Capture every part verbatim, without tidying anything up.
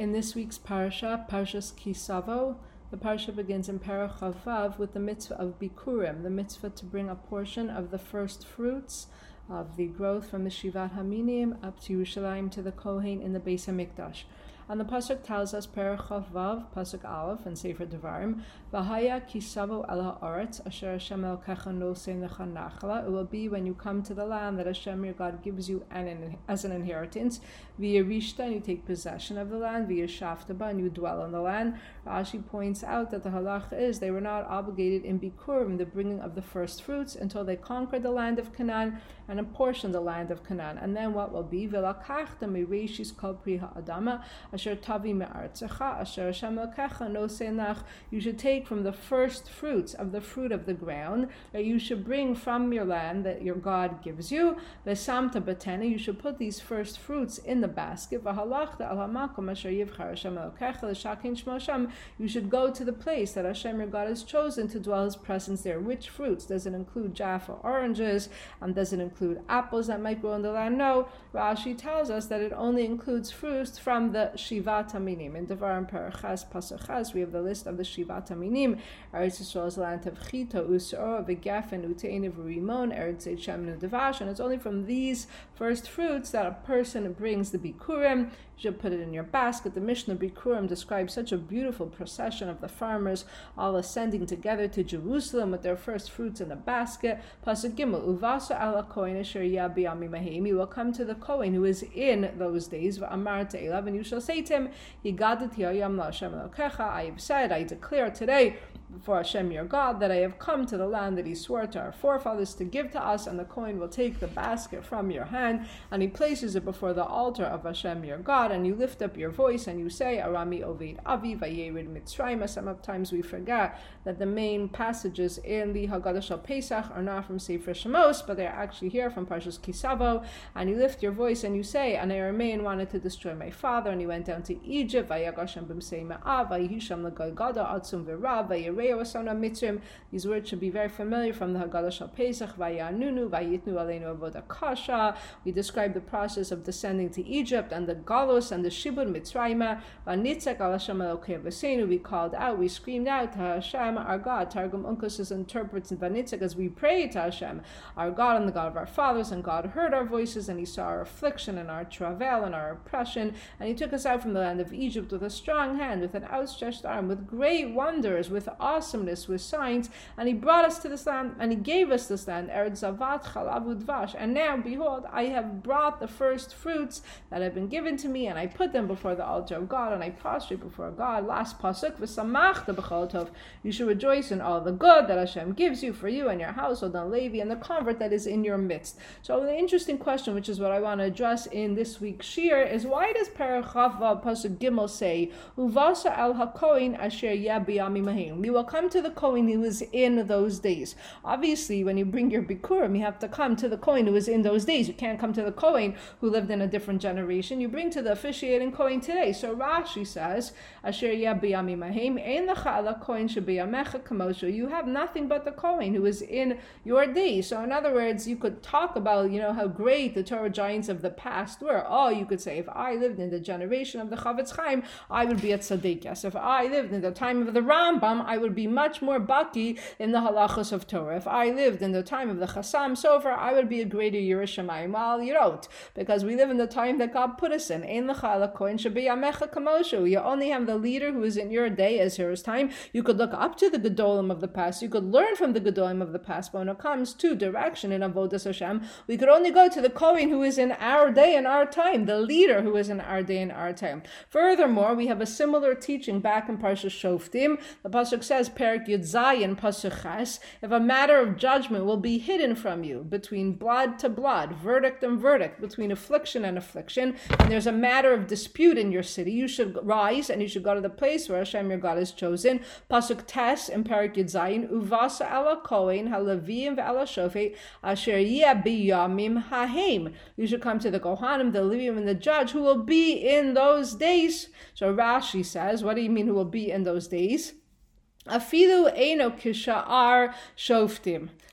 In this week's parasha, Parshas Ki Savo, the parasha begins in Perek Vav with the mitzvah of Bikurim, the mitzvah to bring a portion of the first fruits of the growth from the Shivat Haminim up to Yerushalayim to the Kohen in the Beis HaMikdash. And the pasuk tells us, Perek Vav, pasuk Aleph, and Sefer Devarim, V'haya ki savo el ha'aretz asher Hashem Elokecha nosei lecha nachla. It will be when you come to the land that Hashem your God gives you an, as an inheritance. V'yerishta, and you take possession of the land. V'yeshavta, and you dwell on the land. Rashi points out that the halacha is they were not obligated in Bikurim, the bringing of the first fruits, until they conquered the land of Canaan and apportioned the land of Canaan. And then what will be? V'lakachta mereishis kol pri ha'adama asher tavi me'artzecha asher Hashem Elokecha nosei lech. You should take from the first fruits of the fruit of the ground that you should bring from your land that your God gives you. V'samta b'tena, you should put these first fruits in the basket. V'halachta al hamakom asher yivchar Hashem Elokecha l'shakin shmo Hashem. You should go to the place that Hashem your God has chosen to dwell His presence there. Which fruits? Does it include Jaffa oranges? And does it include apples that might grow in the land? No. Rashi tells us that it only includes fruits from the Shivat Haminim. In Devarim Perek Ches pasuk Ches, we have the list of the Shivat Haminim. Eretz Yisrael is the land of Chita, Usor, V'Gefen, Utein, V'Rimon, Eretz Shemnu, Devash, and it's only from these first fruits that a person brings the Bikurim. You should put it in your basket. The Mishnah Bikurim describes such a beautiful procession of the farmers all ascending together to Jerusalem with their first fruits in the basket. Pasuk Gimel, Uvasa ala Kohen asher yah b'yamim ha'im. You will come to the Kohen who is in those days. V'amar te'elav, and you shall say to him, Higadati hayam la'Hashem Elokecha. I have said, I declare today before Hashem your God that I have come to the land that He swore to our forefathers to give to us. And the Kohen will take the basket from your hand and he places it before the altar of Hashem your God. And you lift up your voice and you say, Arami Oved Avi Vayerid Mitzrayim. Sometimes we forget that the main passages in the Haggadah Shel Pesach are not from Sefer Shemos, but they're actually here from Parshas Ki Savo. And you lift your voice and you say, and Aramean wanted to destroy my father, and he went down to Egypt. Vayagashem b'msei ma'av, vayihisham l'goygada atzum v'rav, vayireu asana mitzrim. These words should be very familiar from the Haggadah Shel Pesach. Vayanunu, vayitnu aleinu avoda kasha. We describe the process of descending to Egypt and the galos and the shibud mitzrayim. Vanitzek al Hashem Elokei v'seinu. We called out, we screamed out to Hashem, our God. Targum Onkelos interprets in Vanitzek as we prayed to Hashem, our God and the God of our fathers, and God heard our voices, and He saw our affliction and our travail and our oppression, and He took us out from the land of Egypt with a strong hand, with an outstretched arm, with great wonders, with awesomeness, with signs, and He brought us to this land, and He gave us this land, Eretz Zavat Chalav Udvash. And now, behold, I have brought the first fruits that have been given to me, and I put them before the altar of God, and I prostrate before God. Last pasuk, v'samachta b'chol tov. You should rejoice in all the good that Hashem gives you for you and your household, and Levi, and the convert that is in your midst. So the interesting question, which is what I want to address in this week's shir, is why does Perek Vav pasuk Gimel say, Uvasa el hakohen asher yeh b'yamim ha'im? You will come to the Kohen who was in those days. Obviously, when you bring your Bikurim, you have to come to the Kohen who was in those days. You can't come to the Kohen who lived in a different generation. You bring to the officiating Kohen today. So Rashi says, Asher yeh b'yamim ha'im, ein lecha ela Kohen shebiyamecha kamoshu. You have nothing but the Kohen who is in your days. So in other words, you could talk about, you know, how great the Torah giants of the past were. Oh, you could say, if I lived in the generation of the Chavetz Chaim, I would be at Tzaddik. Yes, if I lived in the time of the Rambam, I would be much more baki in the halachos of Torah. If I lived in the time of the Chassam Sofer, I would be a greater Yerushalayim. Well, you don't, because we live in the time that God put us in. Ein lecha ela Kohen shebiyamecha kamoshu. You only have the leader who is in your day as yours time. You could look up to the Gedolim of the past. You could learn from the Gedolim of the past. But when it comes to direction in Avodas Hashem, we could only go to the Kohen who is in our day and our time, the leader who is in our day and our time. Furthermore, we have a similar teaching back in Parshas Shoftim. The pasuk says, Perek Yud Zayin pasuk Ches, if a matter of judgment will be hidden from you between blood to blood, verdict and verdict, between affliction and affliction, and there's a matter of dispute in your city, you should rise and you should go to the place where Hashem your God has chosen. Pasuk Tes in Perek Yud Zayin, Uvasa ala Kohen haLevim ve'ala Shofet asher yeh b'yamim ha'hem. You should come to the Kohanim, the Levim, and the judge who will be in those days. So Rashi says, what do you mean who will be in those days? Afilu eino kisha'ar shoftim.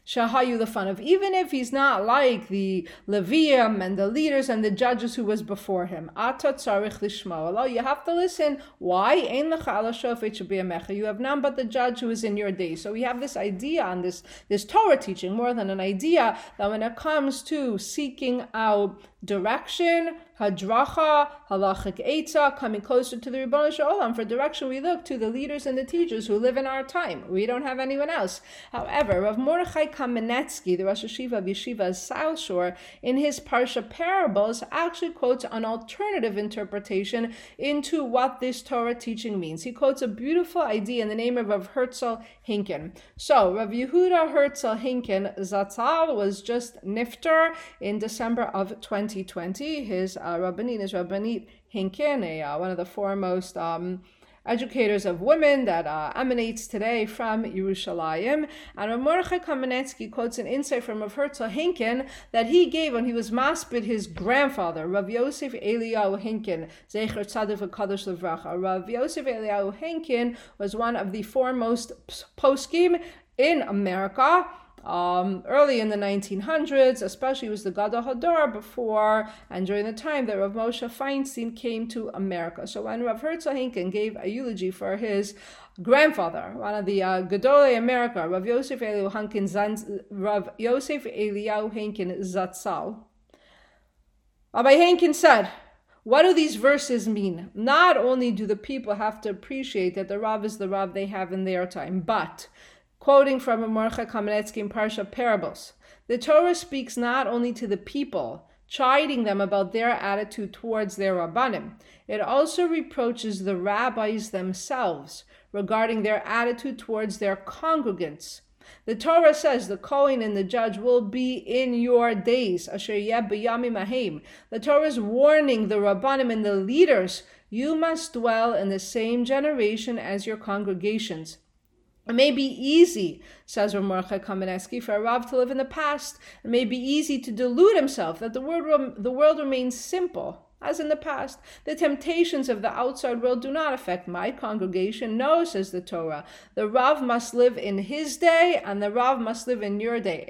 Shahayu the fun of, even if he's not like the Levium and the leaders and the judges who was before him. Ata tzarich lishmo. You have to listen. Why? Ein lecha ala shofet shebiyamecha. You have none but the judge who is in your day. So we have this idea on this, this Torah teaching, more than an idea, that when it comes to seeking out direction, hadracha, halachic etza, coming closer to the Ribono Shel Olam for direction, we look to the leaders and the teachers who live in our time. We don't have anyone else. However, Rav Mordechai Kamenetsky, the Rosh Hashiva of Yeshiva South Shore, in his Parsha Parables, actually quotes an alternative interpretation into what this Torah teaching means. He quotes a beautiful idea in the name of Rav Herzl Hinken. So, Rav Yehuda Herzl Hinken Zatzal was just nifter in December of twenty twenty. His uh, Rabbanit is Rabbanit Hinken, a, uh, one of the foremost um, educators of women that uh, emanates today from Yerushalayim. And Rav Mordechai Kamenetsky quotes an insight from Rav Herzl Hinken that he gave when he was maspid his grandfather, Rav Yosef Eliyahu Hinken, Zecher Tzaddik V'Kadosh Livracha. Rav Yosef Eliyahu Hinken was one of the foremost poskim in America. Um, early in the nineteen hundreds, especially, was the Gadol Hador before and during the time that Rav Moshe Feinstein came to America. So when Rav Herzl Hinken gave a eulogy for his grandfather, one of the uh, Gedolei America, Rav Yosef Eliyahu Hinken, Rav Yosef Eliyahu Hinken Zatzal, Rabbi Hinken said, what do these verses mean? Not only do the people have to appreciate that the Rav is the Rav they have in their time, but quoting from Mordechai Kamenetsky in Parsha Parables, the Torah speaks not only to the people, chiding them about their attitude towards their Rabbanim, it also reproaches the rabbis themselves regarding their attitude towards their congregants. The Torah says the Kohen and the judge will be in your days, asher yeh b'yamim ahem. The Torah is warning the Rabbanim and the leaders, you must dwell in the same generation as your congregations. It may be easy, says Rav Mordechai Kamenetsky, for a Rav to live in the past. It may be easy to delude himself that the world, the world remains simple, as in the past. The temptations of the outside world do not affect my congregation. No, says the Torah. The Rav must live in his day, and the Rav must live in your day.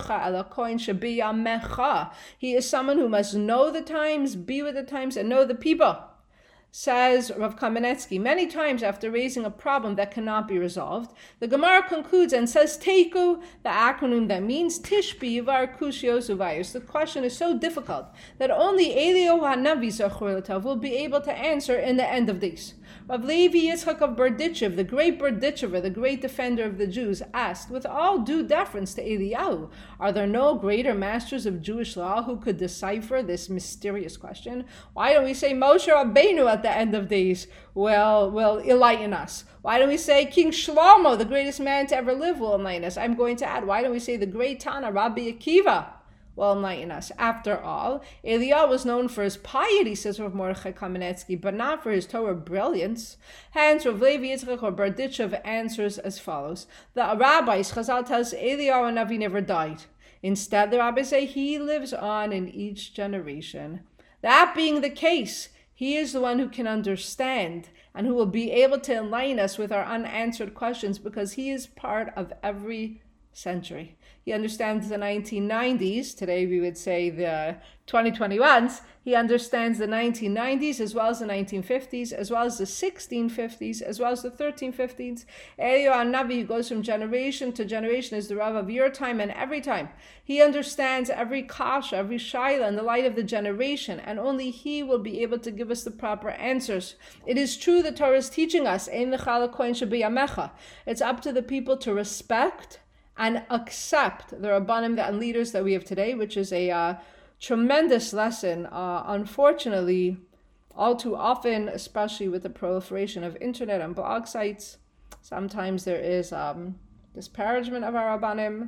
He is someone who must know the times, be with the times, and know the people. Says Rav Kamenetsky, many times after raising a problem that cannot be resolved, the Gemara concludes and says Teiku, the acronym that means Tishbi Yivar Kushiyos Uvayos. The question is so difficult that only Eliyahu Hanavi Zachor L'Tov will be able to answer in the end of this. Rav Levi Yitzchak of Berdichev, the great Berdichever, the great defender of the Jews, asked, with all due deference to Eliyahu, are there no greater masters of Jewish law who could decipher this mysterious question? Why don't we say Moshe Rabbeinu at the end of days will, will enlighten us? Why don't we say King Shlomo, the greatest man to ever live, will enlighten us? I'm going to add, why don't we say the great Tana, Rabbi Akiva, will enlighten us? After all, Eliyahu was known for his piety, says Rav Mordechai Kamenetsky, but not for his Torah brilliance. Hence, Rav Levi Yitzchak or Berdichev answers as follows. The rabbis, Chazal tells Eliyahu Navi never died. Instead, the rabbis say he lives on in each generation. That being the case, he is the one who can understand and who will be able to enlighten us with our unanswered questions, because he is part of every century. He understands the nineteen nineties. Today we would say the twenty twenty-ones. He understands the nineteen nineties as well as the nineteen fifties, as well as the sixteen fifties, as well as the thirteen fifties. Eliyahu Navi, who goes from generation to generation, is the Rav of your time and every time. He understands every kasha, every shaila in the light of the generation, and only he will be able to give us the proper answers. It is true the Torah is teaching us, Ein lecha ala kohen shebiyamecha. It's up to the people to respect and accept the Rabbanim and leaders that we have today, which is a uh, tremendous lesson. Uh, unfortunately, all too often, especially with the proliferation of internet and blog sites, sometimes there is um, disparagement of our Rabbanim.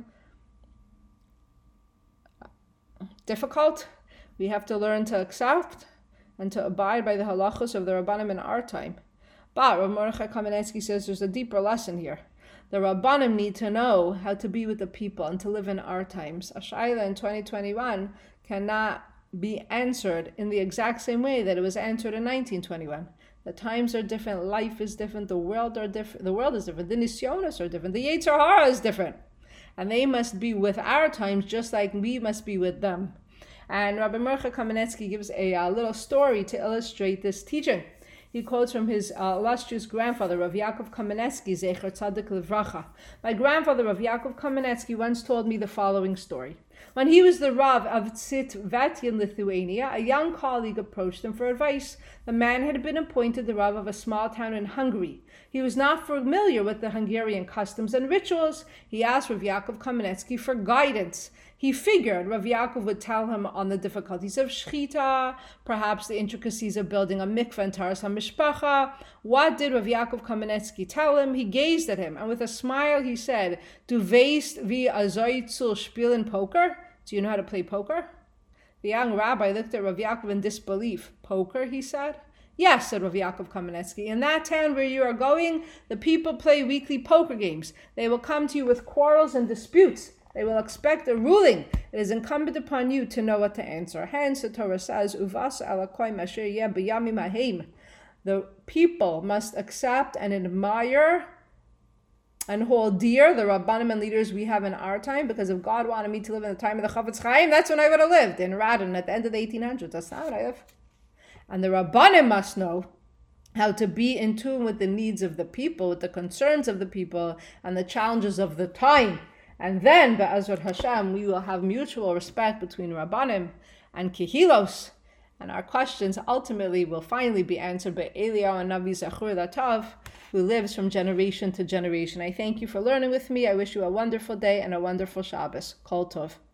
Difficult. We have to learn to accept and to abide by the halachos of the Rabbanim in our time. But Rav Mordechai Kamenetsky says there's a deeper lesson here. The Rabbanim need to know how to be with the people and to live in our times. A shaila in twenty twenty-one cannot be answered in the exact same way that it was answered in nineteen twenty-one. The times are different, life is different, the world are different, the world is different, the nisyonos are different, the Yetzer Hara is different. and they must be with our times just like we must be with them. And Rabbi Mordechai Kamenetsky gives a, a little story to illustrate this teaching. He quotes from his uh, illustrious grandfather, Rav Yaakov Kamenetsky, Zecher Tzadik Livracha. My grandfather, Rav Yaakov Kamenetsky, once told me the following story. When he was the Rav of Tzitvat in Lithuania, a young colleague approached him for advice. The man had been appointed the Rav of a small town in Hungary. He was not familiar with the Hungarian customs and rituals. He asked Rav Yaakov Kamenetsky for guidance. He figured Rav Yaakov would tell him on the difficulties of shchita, perhaps the intricacies of building a mikveh and taras hamishpacha. What did Rav Yaakov Kamenetsky tell him? He gazed at him, and with a smile he said, "Du weißt wie azoi zu spielen poker?" Do you know how to play poker? The young rabbi looked at Rav Yaakov in disbelief. Poker, he said. Yes, said Rav Yaakov Kamenetsky. In that town where you are going, the people play weekly poker games. They will come to you with quarrels and disputes. They will expect a ruling. It is incumbent upon you to know what to answer. Hence, the Torah says, "Uvas alakoim asher yeh b'yamim hahem." The people must accept and admire and hold dear the Rabbanim and leaders we have in our time, because if God wanted me to live in the time of the Chafetz Chaim, that's when I would have lived, in Radin at the end of the eighteen hundreds. That's not what I live. And the Rabbanim must know how to be in tune with the needs of the people, with the concerns of the people, and the challenges of the time. And then, Be'ezrat Hashem, we will have mutual respect between Rabbanim and Kehilos, and our questions ultimately will finally be answered by Eliyahu and Navi Zachur Latav, who lives from generation to generation. I thank you for learning with me. I wish you a wonderful day and a wonderful Shabbos. Kol Tov.